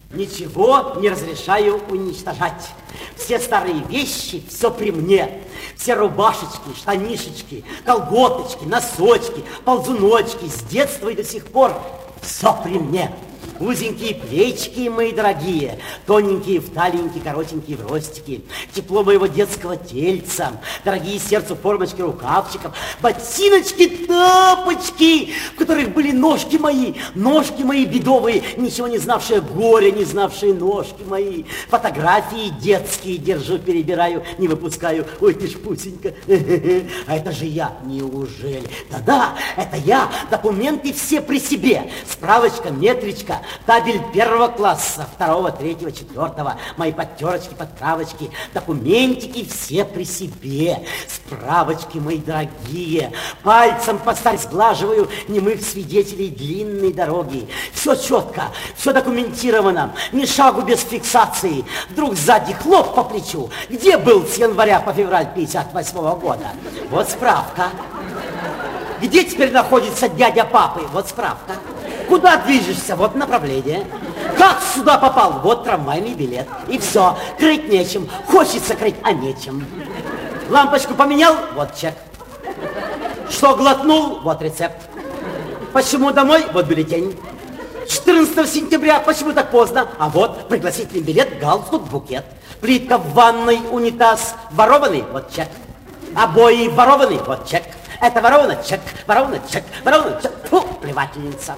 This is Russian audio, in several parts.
Ничего не разрешаю уничтожать. Все старые вещи, все при мне. Все рубашечки, штанишечки, колготочки, носочки, ползуночки с детства и до сих пор все при мне. Узенькие плечики мои дорогие, тоненькие в талиенькие, коротенькие в ростики, тепло моего детского тельца, дорогие сердцу формочки рукавчиков, ботиночки, тапочки, в которых были ножки мои бедовые, ничего не знавшие горя, не знавшие ножки мои, фотографии детские держу, перебираю, не выпускаю. Ой, ты ж Пусенька, а это же я, неужели? Да-да, это я, документы все при себе, справочка, метричка, табель 1 класса, 2, 3, 4, мои подтерочки, подправочки, документики все при себе, справочки мои дорогие, пальцем постарь сглаживаю немых свидетелей длинной дороги. Все четко, все документировано, ни шагу без фиксации. Вдруг сзади хлоп по плечу. Где был с января по февраль 58 года? Вот справка. Где теперь находится дядя папы? Вот справка. Куда движешься? Вот направление. Как сюда попал? Вот трамвайный билет. И все. Крыть нечем. Хочется крыть, а нечем. Лампочку поменял? Вот чек. Что глотнул? Вот рецепт. Почему домой? Вот бюллетень. 14 сентября. Почему так поздно? А вот пригласительный билет, галстук, букет. Плитка в ванной, унитаз. Ворованный? Вот чек. Обои ворованный? Вот чек. Это воровано, чек, воровано, чек, воровано, чек. Фу, плевательница.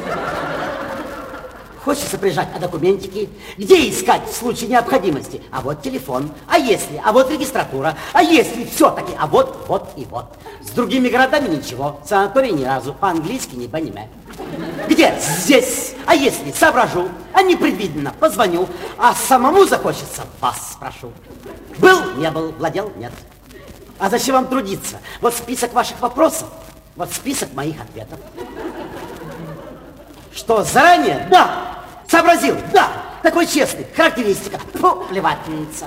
Хочется прижать, а документики? Где искать в случае необходимости? А вот телефон. А если? А вот регистратура. А если все-таки? А вот, вот и вот. С другими городами ничего. Санаторий ни разу. По-английски не понимаю. Где? Здесь. А если? Соображу. А непредвиденно. Позвоню. А самому захочется? Вас спрошу. Был? Не был. Владел? Нет. А зачем вам трудиться? Вот список ваших вопросов, вот список моих ответов. Что, заранее? Да. Сообразил? Да. Такой честный. Характеристика. Фу, плевательница.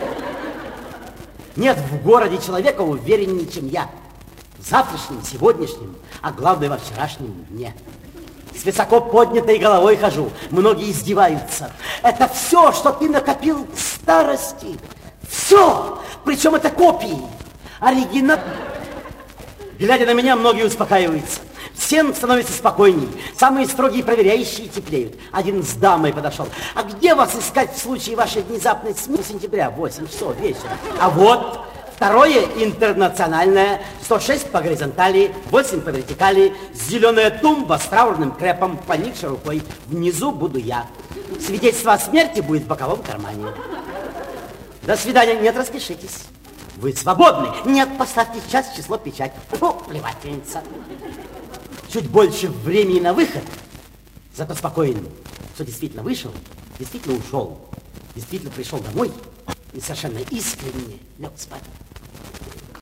Нет в городе человека увереннее, чем я. В завтрашнем, сегодняшнем, а главное, во вчерашнем дне. С высоко поднятой головой хожу. Многие издеваются. Это все, что ты накопил к старости. Все. Причем это копии. Оригинал. Глядя на меня, многие успокаиваются. Всем становится спокойней. Самые строгие проверяющие теплеют. Один с дамой подошел. А где вас искать в случае вашей внезапной смерти? Сентября, 8 часов вечера. А вот второе интернациональное. 106 по горизонтали, 8 по вертикали. Зеленая тумба с траурным крепом, поникшей рукой. Внизу буду я. Свидетельство о смерти будет в боковом кармане. До свидания. Нет, распишитесь. Вы свободны. Нет, поставьте час, число, печать. Фу, плевательница. Чуть больше времени на выход, зато спокоен, что действительно вышел, действительно ушел, действительно пришел домой и совершенно искренне лег спать.